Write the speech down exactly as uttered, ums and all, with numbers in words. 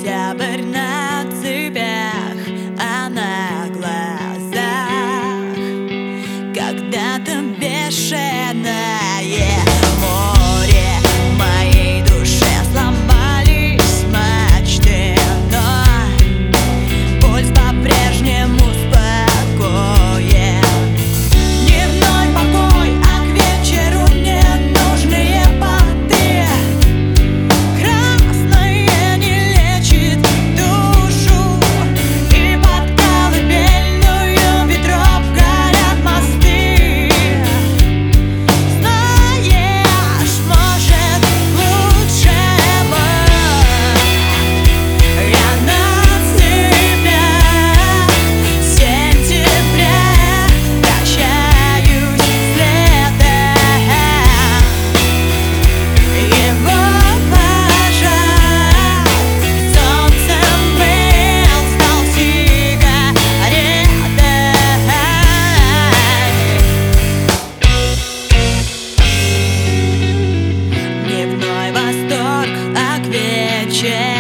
Октябрь на цепях, а на глазах когда-то бешеное море. В моей душе сломались мачты, но пульс по-прежнему спокоен. Дневной покой, а к вечеру мне нужны понты. Красное не лечит душу, и под колыбельную ветров горят мосты. Знаешь, может, лучше бы я на цепях сентября прощаюсь с летом. Его пожар солнцем был, стал сигаретой. Дневной восторг, а к вечеру